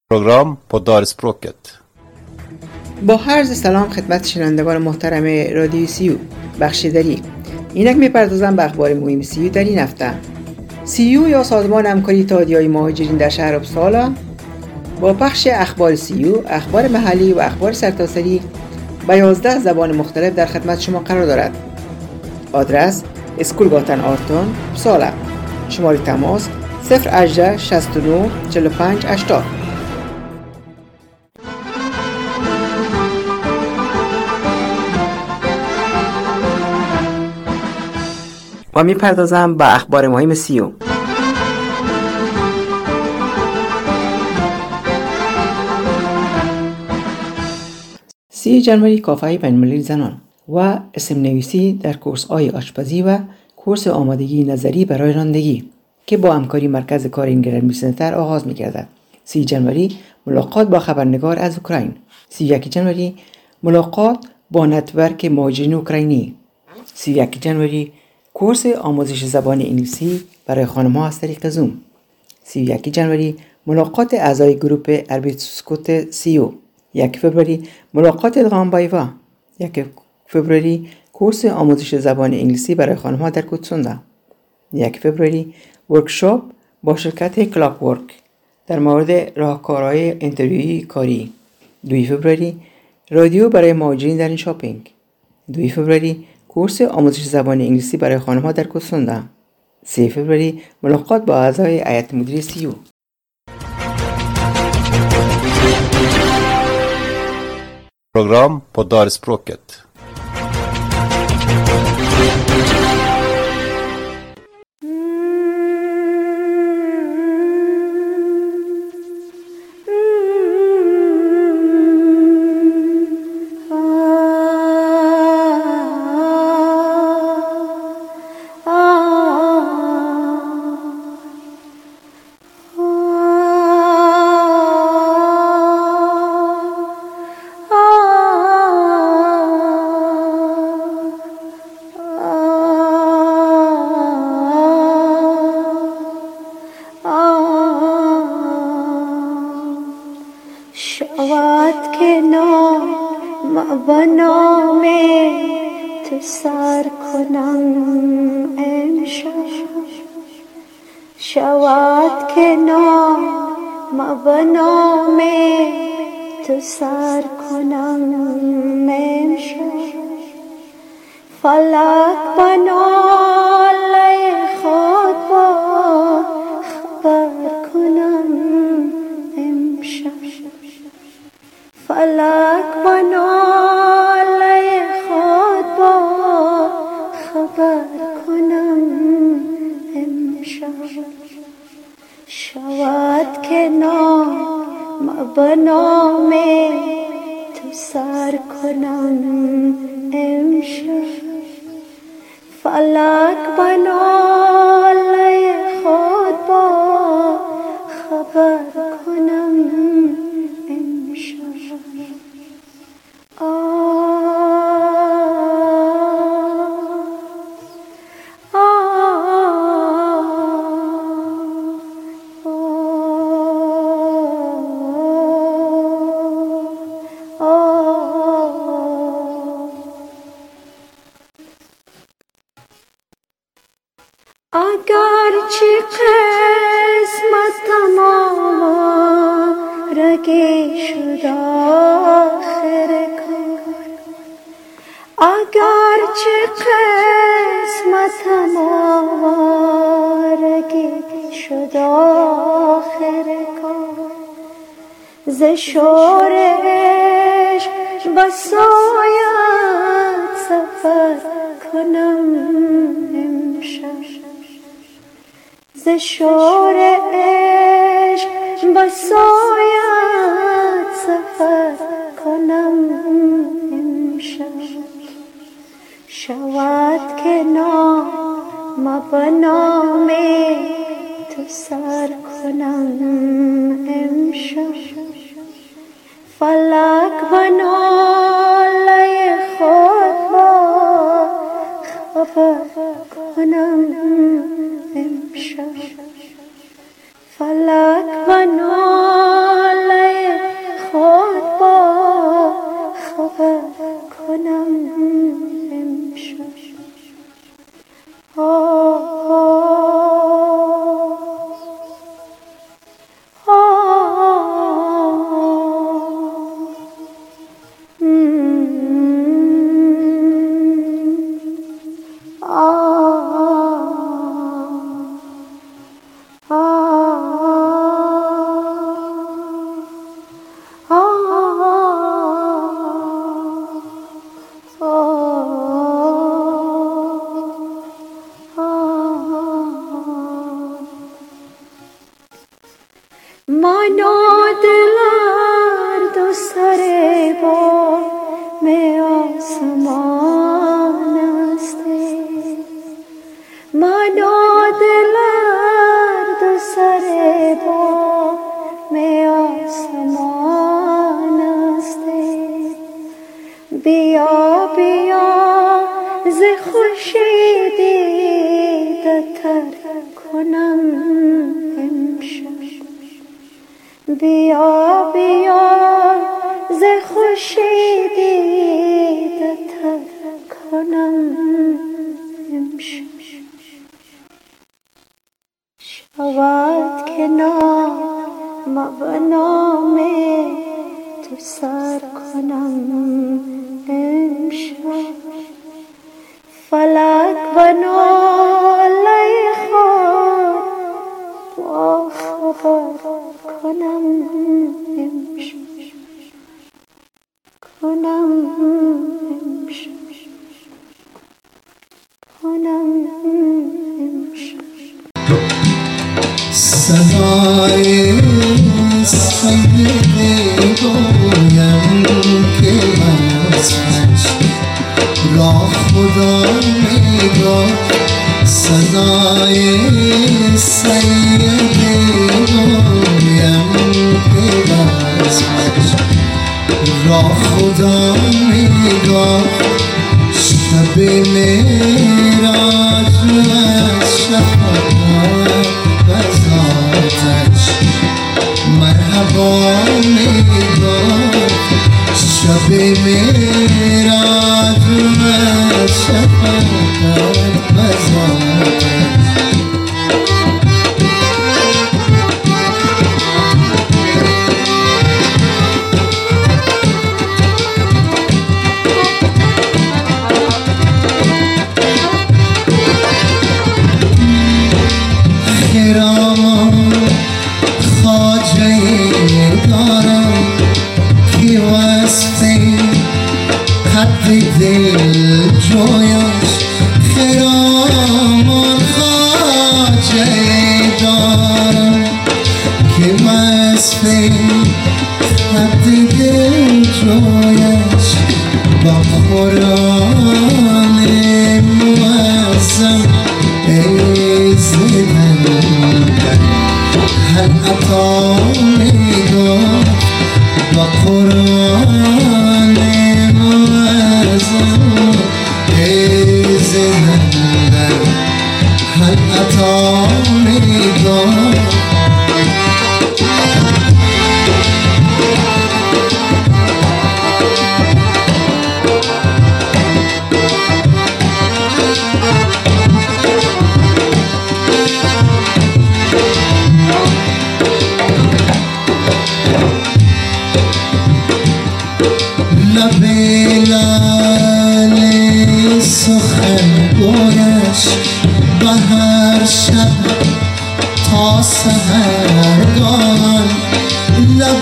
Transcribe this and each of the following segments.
program på Dalspråket. با عرض سلام خدمت شنوندگان محترم رادیو سیو بخشیداری. اینک میپردازم به اخبار مهم سیو در این هفته. سیو یا سازمان همکاری اتحادیه‌های مهاجرین در شهر اپسالا با پخش اخبار سیو، اخبار محلی و اخبار سرتاسری به 11 زبان مختلف در خدمت شما قرار دارد. آدرس اسکولگاتن آرتون اپسالا. شماره تماس 018 69 45 80. و میپردازم به اخبار مهم سیو. 30 جنوری کافه بین‌المللی زنان و اسم نویسی در کورس‌های آشپزی و کورس آمادگی نظری برای رانندگی که با همکاری مرکز کار اینگلرمی سنتر آغاز می‌گردد. 30 جنوری ملاقات با خبرنگار از اوکراین. 31 جنوری ملاقات با نتورک مهاجرین اوکراینی. 31 جنوری کورس آموزش زبان انگلیسی برای خانم‌ها از طریق زوم. 31 جنوری ملاقات اعضای گروه اربیتسکوت سیو. 1 فوریه ملاقات ادغام بایوا. 1 فوریه کورس آموزش زبان انگلیسی برای خانم‌ها در کوتسوندا. 1 فوریه ورکشاپ با شرکت کلاک ورک در مورد راهکارهای اینترویوی کاری. 2 فوریه رادیو برای مهاجرین در این شاپینگ. 2 فوریه کورس آموزش زبان انگلیسی برای خانم‌ها در کوتسوندا. 3 فوریه ملاقات با اعضای هیئت مدیره سیو. Program på Dalspråket. شود که نام به نام تو سر کنم امشب. شود که نام به نام تو سر کنم امشب. فلک به ناله خود با خبر کنم امشب. فلک با ناله خود با خبر کنم امشب. شود که نام به نام تو سر کنم امشب. فلک با ناله خود با خبر کنم امشب. اگرچه قسمتم آوارگی شد آخر کار. اگرچه قسمتم آوارگی شد آخر کار. ز شور عشق به سایت سفر کنم امشب. ز شور عشق به سایت سفر کنم امشب. شود که نام به نام تو سر کنم امشب. فلک به ناله خود با خبر کنم امشب. فلک و ناله بیا بیا ز خورشیدی تر کنم امشب شود که نام به نام تو سر کنم امشب فلک و ناله خود با خبر کنم امشب کنم امشب کنم امشب صدای سیدی گویم که وصفش را خدا میگفت صدای سیدی گویم که وصفش را خدا میگفت شب معراج از شفاعت بزاتش مرحبا میگفت شب معراج از شفاعت بزاتش دل جویش خرامان خواجه دارم که وصف خط دل جویش با قرآن معظم ایزدن هر عطا میگفت با قرآن زندن هل عطا میگفت سخن گویش به هر شب تا سحرگاه لب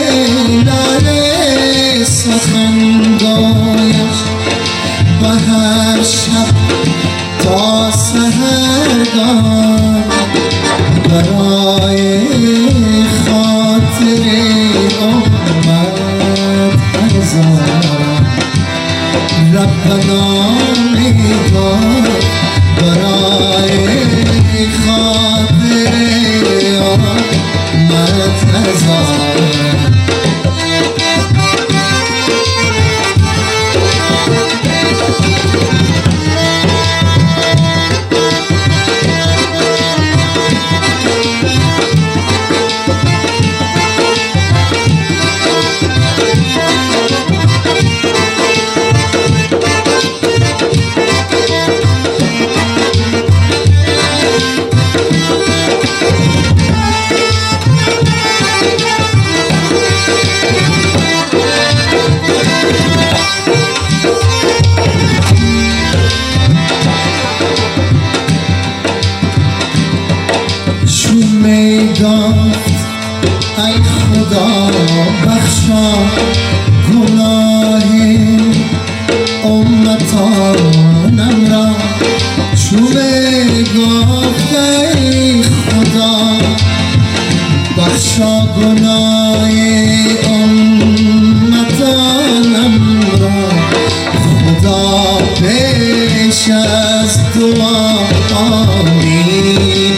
لاله سخن گویش به هر شب تا سحرگاه برای خاطر امت هزاران ربنا میگفت برای خاطر آمد هزار ای خدا بخشا گناه امتانم را چوبه گفت ای خدا بخشا گناه امتانم را خدا پیش از دعا آمین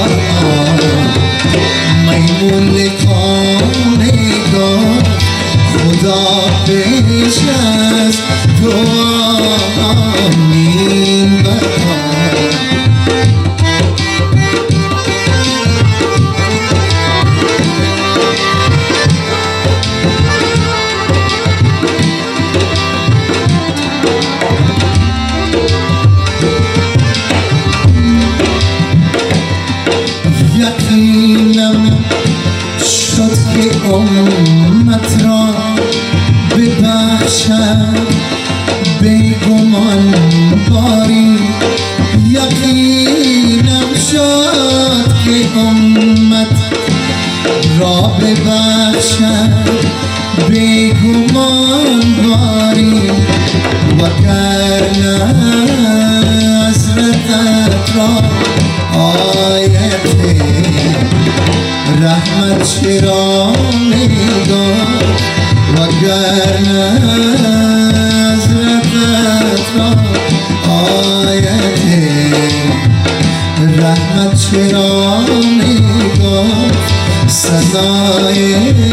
میمون کامه گفت خدا پیش از دعا آمین امت را ببخشد بیگمان باری یقینم شد که امت را ببخشد بیگمان باری وگرنه حضرتت را آیت رحمت چرا میداد وگرنه حضرتت را آیت رحمت چرا میداد سزای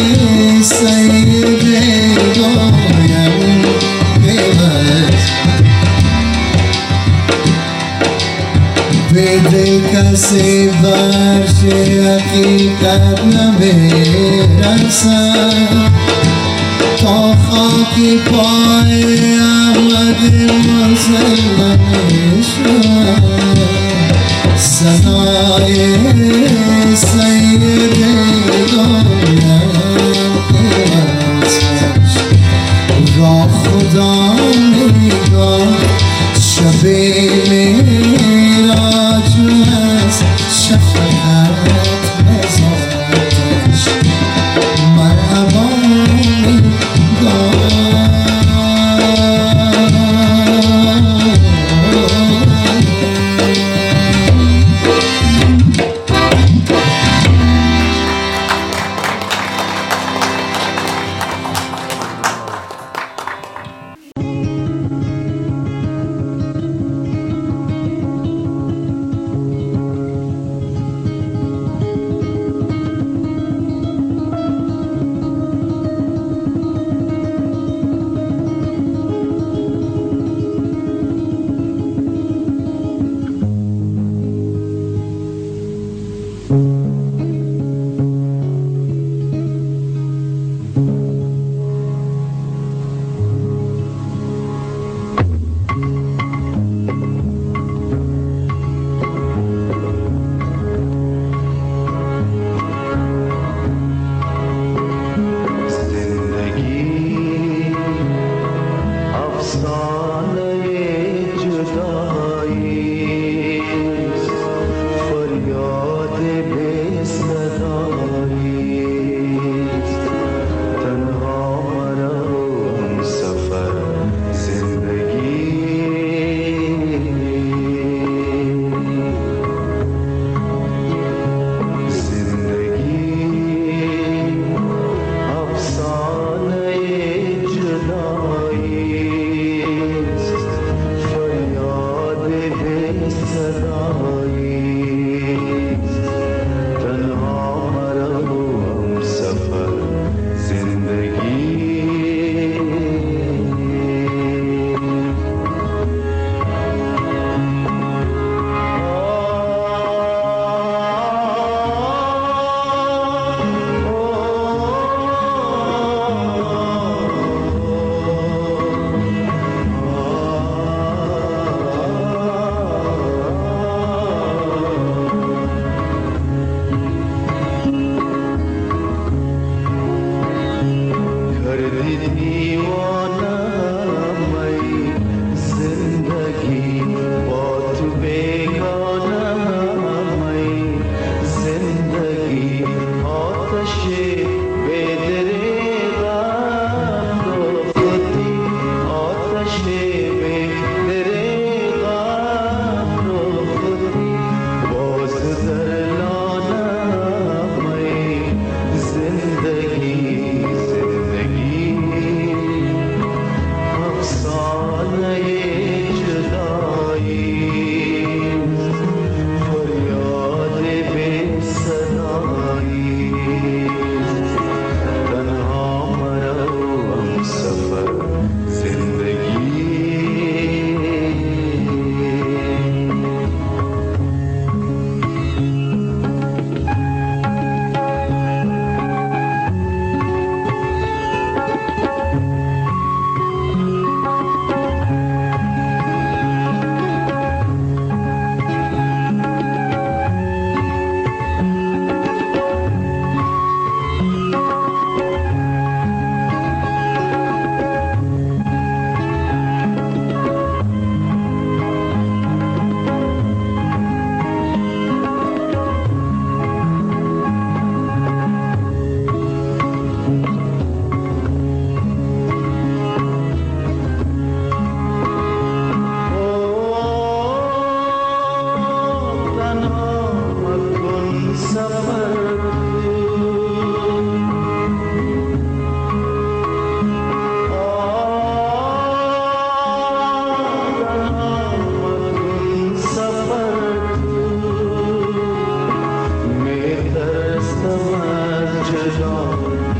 سید گایم قیمت به دل کسی برش حقیقت نمیرسد تا خاکی پای احمد مسلم شد سنای سید گایم قیمتش را خدا میگاه شب میراج از شفقت بزادش مرحبا میگاه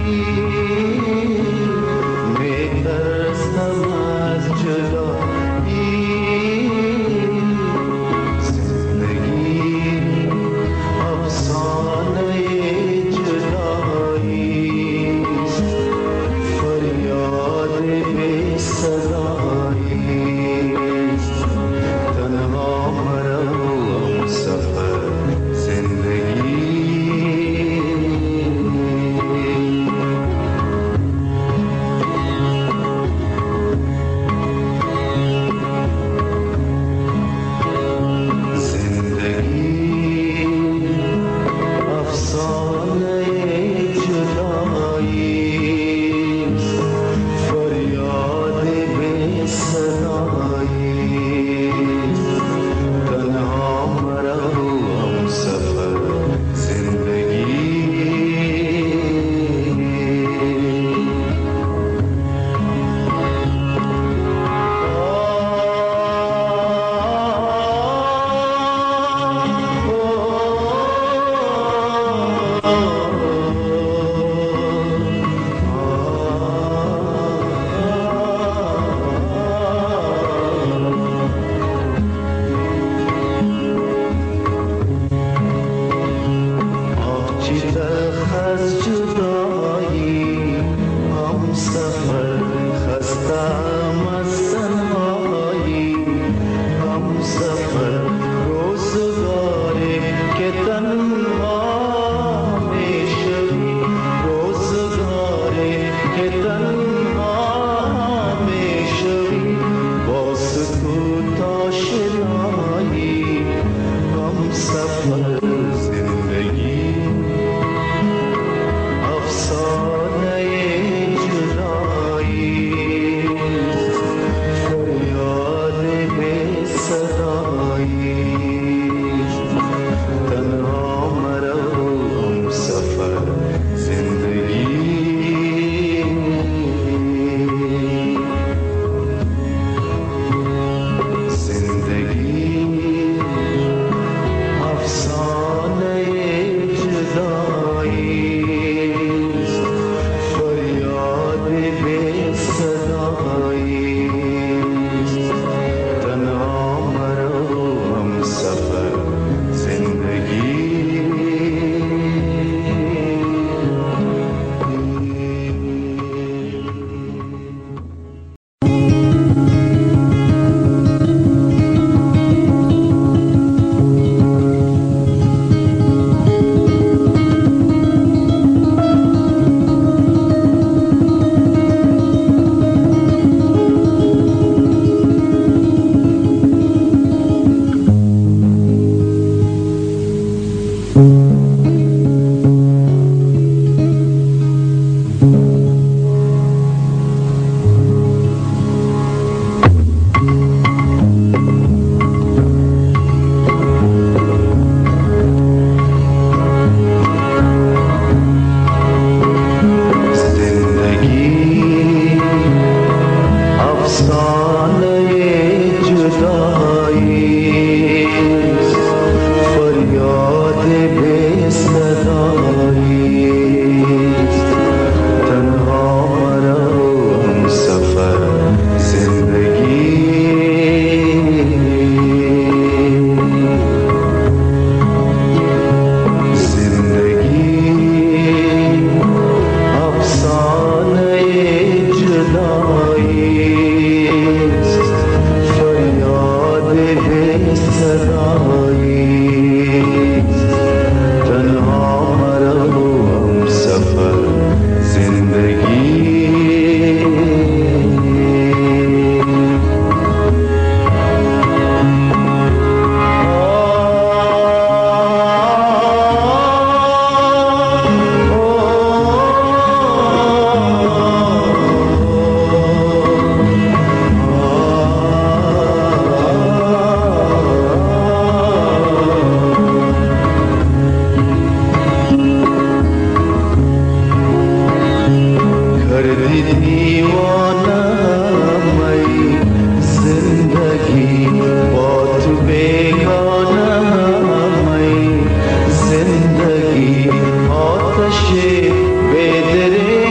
आतश बेदरे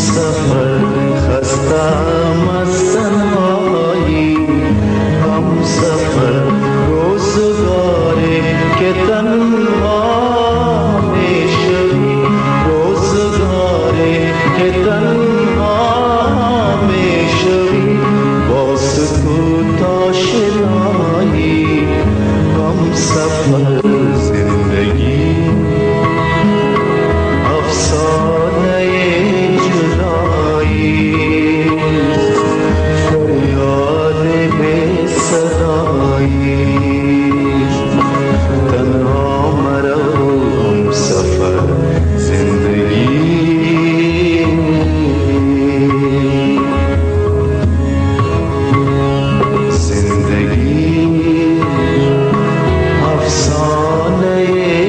سفر خستم از تنهایی، هم سفر روزگاری که تنها میشوی، روزگاری که تنها میشوی، با سکوت آشنایی، هم سفر زندگی افسانه جدایی، فریاد بی صدایی، تنها مرا سفر زندگی، زندگی افسانه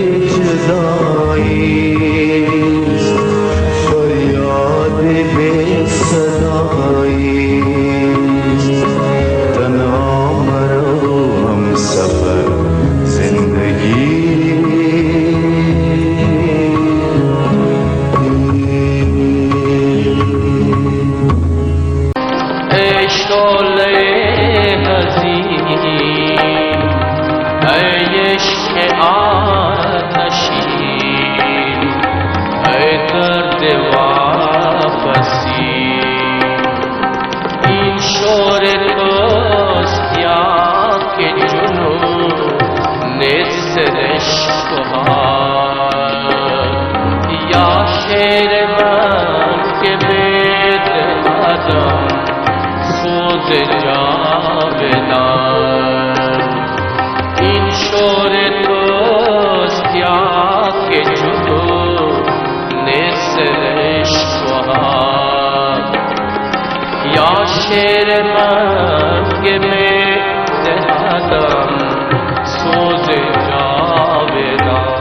جدایی، فریاد بی صدایی، تنها مرا هم سفر زندگی. ای شعله حزین، ای عشق آتشین، ای درد واپسی، این شور توست یا که جنون نیست عشقها، یا شعر من که بدهدم سوز جاودان، این شور توست یا که جنون نیست عشقها، یا شعر من که بدهدم سوز جاودان.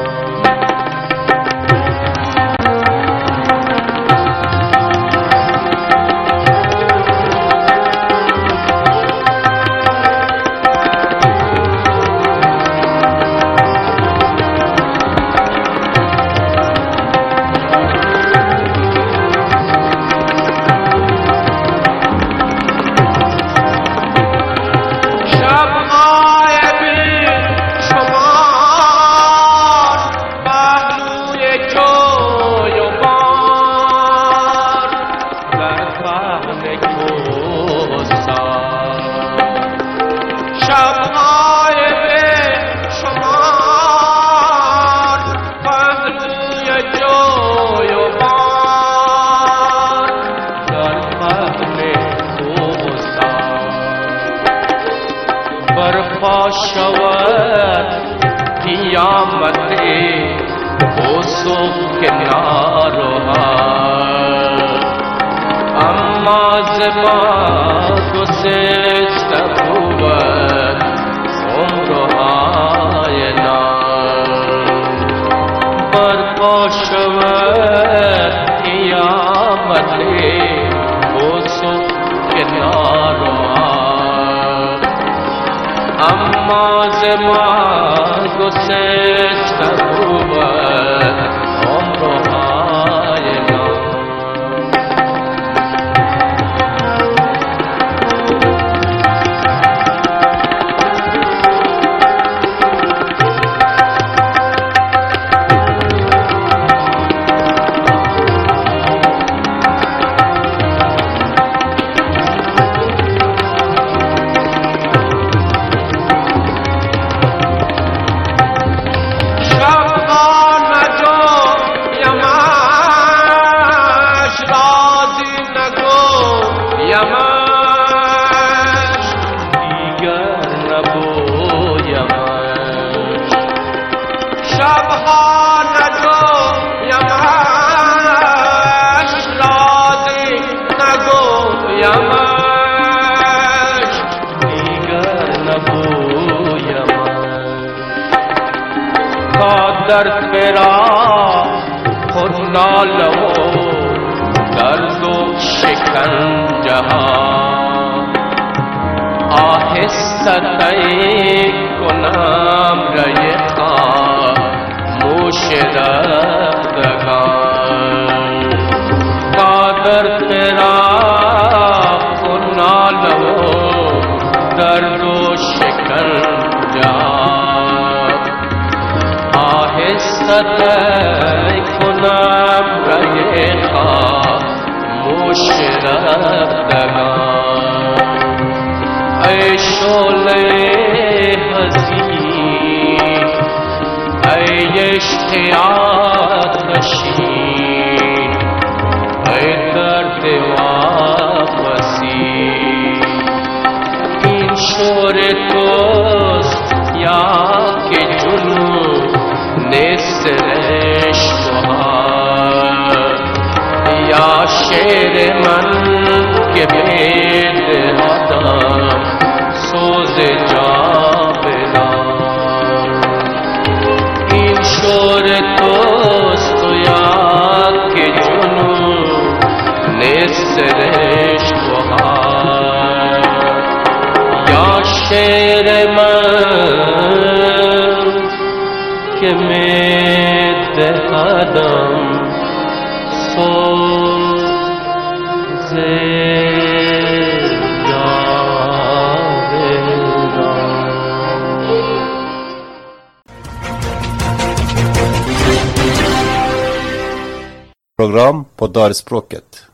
برپا شود قیامت اوسو کنارها، اما زما گسست بود عمرهای نام، برپا شود قیامت اوسو کنارها، اما زما گسست بود عمرهای نام. در فرا خود ناله و درد و شکنجه ها، آهسته طی کنم رای خاموش رفتگان، تا فراق و ناله و درد و شکنجه آهسته طی کنم رگ خاموش رفتگان ای شعله حزین ای اشتیاق نشین ای درد واپسی این شور توست یا که جنون نسرش بهار یا شعر من که بید آدم سوز جاودان این شور توست یا که جنون نسرش بهار یا شعر من که مید آدم سوز Program på Darspråket.